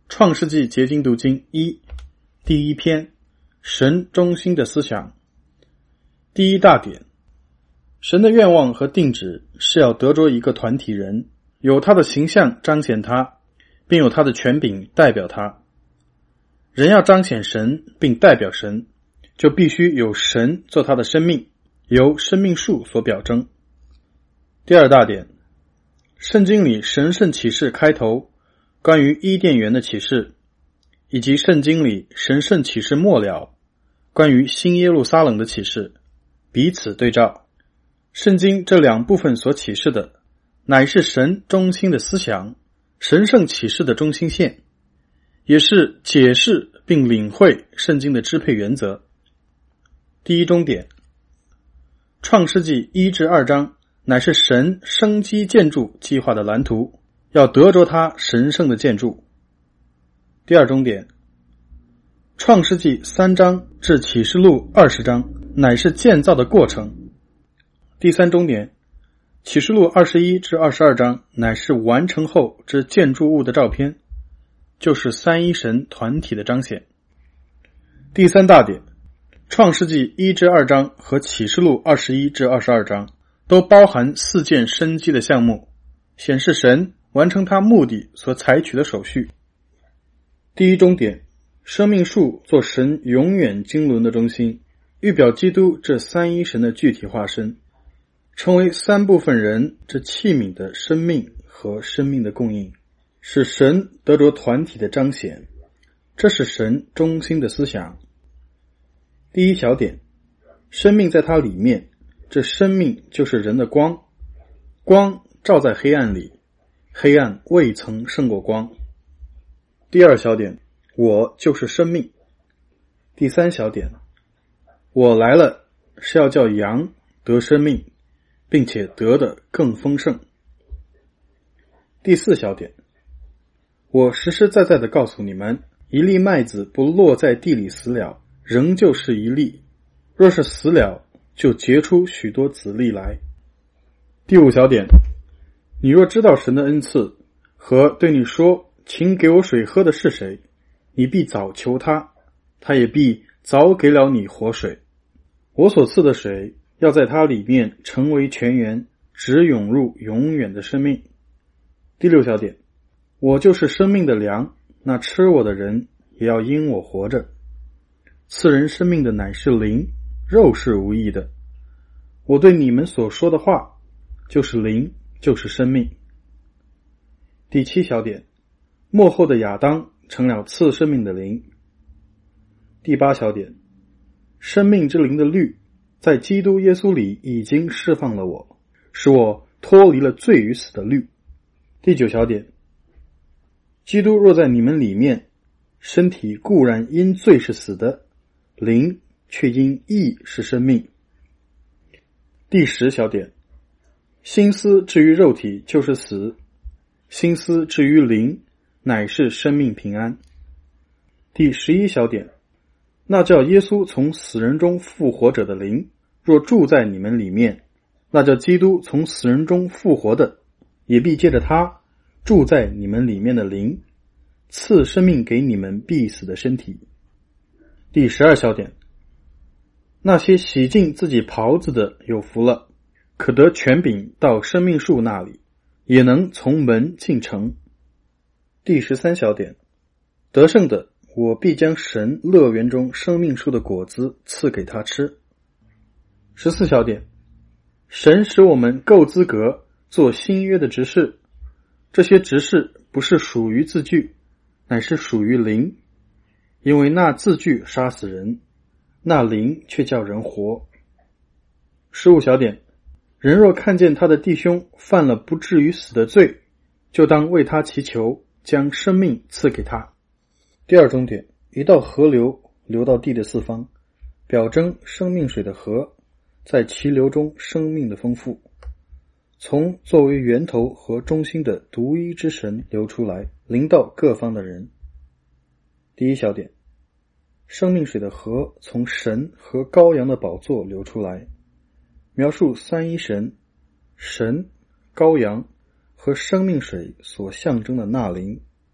创世纪结晶读经一，第一篇，神中心的思想。第一大点，神的愿望和定旨是要得着一个团体人，有他的形象彰显他，并有他的权柄代表他。人要彰显神并代表神，就必须有神做他的生命，由生命树所表征。第二大点，圣经里神圣启示开头关于伊甸园的启示，以及圣经里神圣启示末了关于新耶路撒冷的启示，彼此对照。圣经这两部分所启示的乃是神中心的思想，神圣启示的中心线，也是解释并领会圣经的支配原则。第一中点，创世纪1至2章乃是神生机建筑计划的蓝图，要得着他神圣的建筑。第二中点，创世纪3章至启示录20章乃是建造的过程。第三中点，启示录21至22章乃是完成后之建筑物的照片，就是三一神团体的彰显。第三大点，创世纪1至2章和启示录21至22章都包含4件生机的项目，显示神完成他目的所采取的手续。第一中点，生命树做神永远经纶的中心，预表基督这三一神的具体化身，成为三部分人这器皿的生命和生命的供应，使神得着团体的彰显。这是神中心的思想。第一小点，生命在它里面，这生命就是人的光，光照在黑暗里，黑暗未曾胜过光。第二小点，我就是生命。第三小点，我来了是要叫羊得生命，并且得的更丰盛。第四小点，我实实在在的告诉你们，一粒麦子不落在地里死了，仍旧是一粒，若是死了，就结出许多子粒来。第五小点，你若知道神的恩赐和对你说请给我水喝的是谁，你必早求他，他也必早给了你活水。我所赐的水要在它里面成为泉源，直涌入永远的生命。第六小点，我就是生命的粮，那吃我的人也要因我活着。赐人生命的乃是灵，肉是无益的。我对你们所说的话就是灵，就是生命。第七小点，末后的亚当成了赐生命的灵。第八小点，生命之灵的律在基督耶稣里已经释放了我，使我脱离了罪与死的律。第九小点，基督若在你们里面，身体固然因罪是死的，灵却因义是生命。第十小点，心思至于肉体就是死，心思至于灵乃是生命平安。第11小点，那叫耶稣从死人中复活者的灵，若住在你们里面，那叫基督从死人中复活的，也必借着他住在你们里面的灵，赐生命给你们必死的身体。第12小点，那些洗净自己袍子的有福了，可得权柄到生命树那里，也能从门进城。第13小点，得胜的，我必将神乐园中生命树的果子赐给他吃。14小点，神使我们够资格做新约的执事，这些执事不是属于字句，乃是属于灵，因为那字句杀死人，那灵却叫人活。15小点，人若看见他的弟兄犯了不至于死的罪，就当为他祈求，将生命赐给他。第二中点，一道河流流到地的四方，表征生命水的河，在其流中生命的丰富，从作为源头和中心的独一之神流出来，临到各方的人。第一小点，生命水的河从神和羔羊的宝座流出来，描述三一神、神、羔羊和生命水所象征的那灵，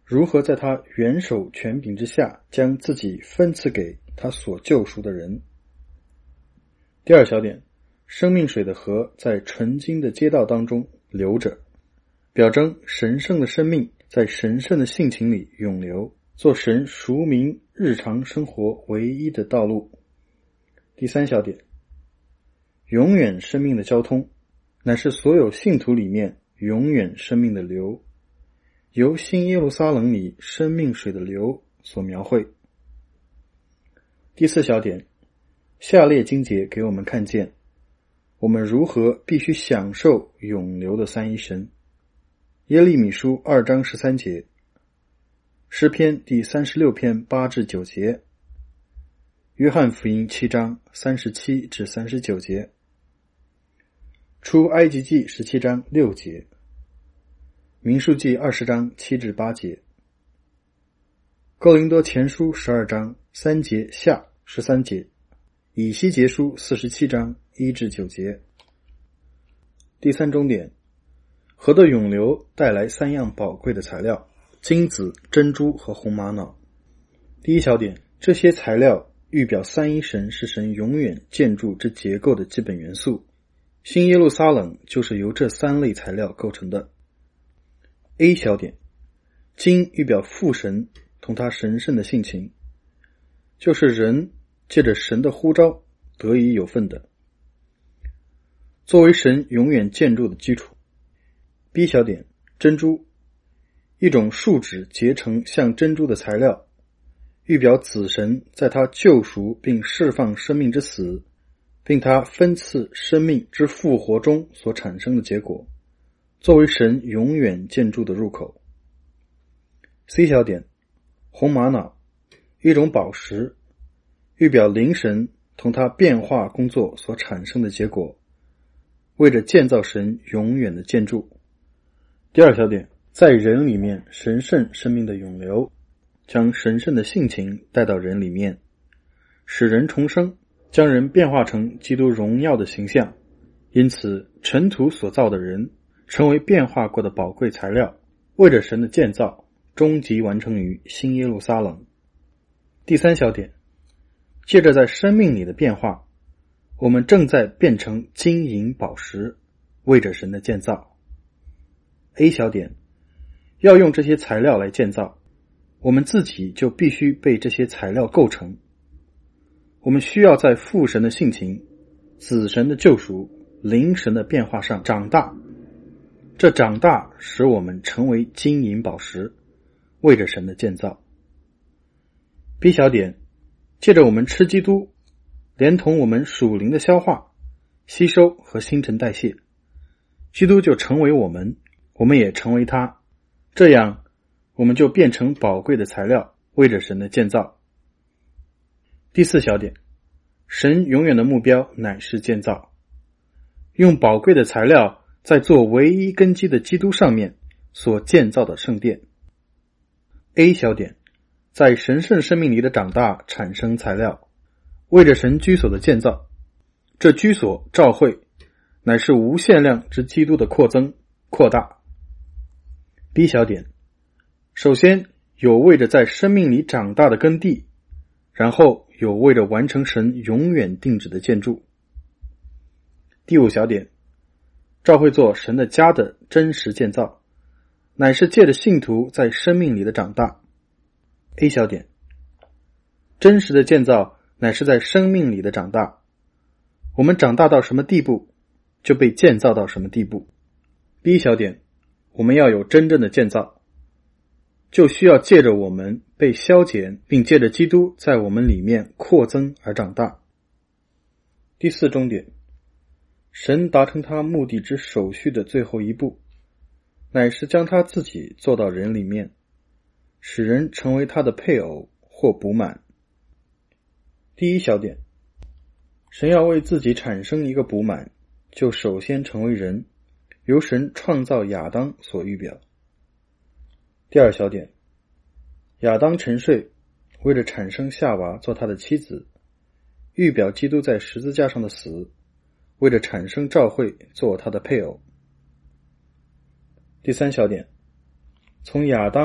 如何在他元首权柄之下将自己分赐给他所救赎的人。第二小点，生命水的河在纯净的街道当中流着，表征神圣的生命在神圣的性情里涌流，做神赎民日常生活唯一的道路。第三小点，永远生命的交通乃是所有信徒里面永远生命的流，由新耶路撒冷里生命水的流所描绘。第四小点，下列经节给我们看见我们如何必须享受永流的三一神。耶利米书2章13节，诗篇第36篇8至9节，约翰福音7章37至39节，出埃及记17章6节，民数记20章7至8节，哥林多前书12章3节下13节，以西结书47章1至9节。第三重点，河的涌流带来三样宝贵的材料：金子、珍珠和红玛瑙。第一小点，这些材料预表三一神是神永远建筑之结构的基本元素，新耶路撒冷就是由这三类材料构成的。A 小点，金预表父神同他神圣的性情，就是人借着神的呼召得以有份的，作为神永远建筑的基础。B 小点，珍珠，一种树脂结成像珍珠的材料，预表子神在他救赎并释放生命之死，并他分赐生命之复活中所产生的结果，作为神永远建筑的入口。C 小点，红玛瑙，一种宝石，预表灵神同他变化工作所产生的结果，为着建造神永远的建筑。第二小点，在人里面神圣生命的涌流，将神圣的性情带到人里面，使人重生，将人变化成基督荣耀的形象。因此尘土所造的人成为变化过的宝贵材料，为着神的建造终极完成于新耶路撒冷。第三小点，借着在生命里的变化，我们正在变成金银宝石，为着神的建造。A 小点，要用这些材料来建造，我们自己就必须被这些材料构成。我们需要在父神的性情、子神的救赎、灵神的变化上长大，这长大使我们成为金银宝石，为着神的建造。B 小点，借着我们吃基督，连同我们属灵的消化、吸收和新陈代谢，基督就成为我们，我们也成为他，这样我们就变成宝贵的材料，为着神的建造。第四小点，神永远的目标乃是建造，用宝贵的材料在做唯一根基的基督上面所建造的圣殿。A 小点，在神圣生命里的长大产生材料，为着神居所的建造，这居所召会乃是无限量之基督的扩增扩大。B 小点，首先有为着在生命里长大的根蒂，然后有为着完成神永远定旨的建筑。第五小点，召会做神的家的真实建造，乃是借着信徒在生命里的长大。A 小点，真实的建造乃是在生命里的长大，我们长大到什么地步，就被建造到什么地步。B 小点，我们要有真正的建造，就需要借着我们被消减，并借着基督在我们里面扩增而长大。第四重点，神达成他目的之首序的最后一步，乃是将他自己做到人里面，使人成为他的配偶或补满。第一小点，神要为自己产生一个补满，就首先成为人，由神创造亚当所预表。第二小点，亚当沉睡，为了产生夏娃做他的妻子，预表基督在十字架上的死，为了产生召会做他的配偶。第三小点，从亚当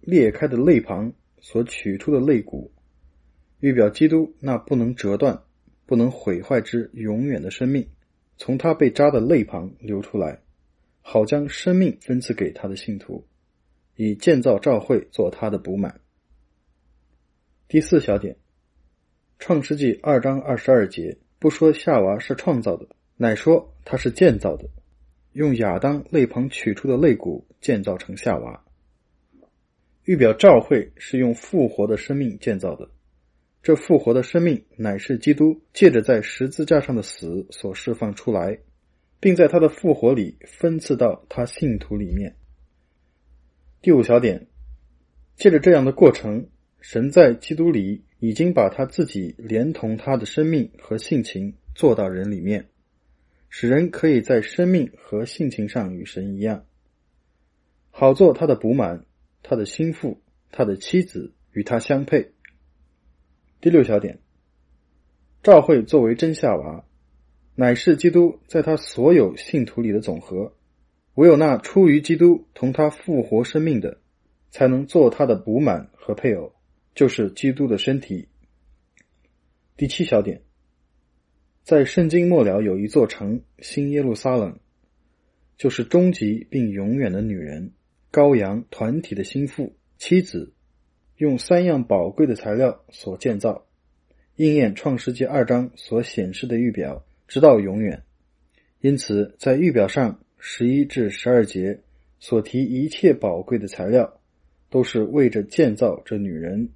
裂开的肋旁所取出的肋骨，预表基督那不能折断、不能毁坏之永远的生命，从他被扎的肋旁流出来，好将生命分赐给他的信徒，以建造教会做他的补满。第4小点，创世纪2章22节不说夏娃是创造的，乃说他是建造的，用亚当肋旁取出的肋骨建造成夏娃。预表教会是用复活的生命建造的，这复活的生命乃是基督借着在十字架上的死所释放出来，并在他的复活里分赐到他信徒里面。第5小点，借着这样的过程，神在基督里已经把他自己连同他的生命和性情做到人里面，使人可以在生命和性情上与神一样，好做他的补满，他的心腹，他的妻子，与他相配。第6小点，教会作为真夏娃，乃是基督在他所有信徒里的总和，唯有那出于基督同他复活生命的，才能做他的补满和配偶，就是基督的身体。第7小点，在圣经末了有一座城，新耶路撒冷，就是终极并永远的女人，羔羊团体的心腹，妻子，用3样宝贵的材料所建造，应验创世纪2章所显示的预表，直到永远。因此在预表上11至12节所提一切宝贵的材料，都是为着建造这女人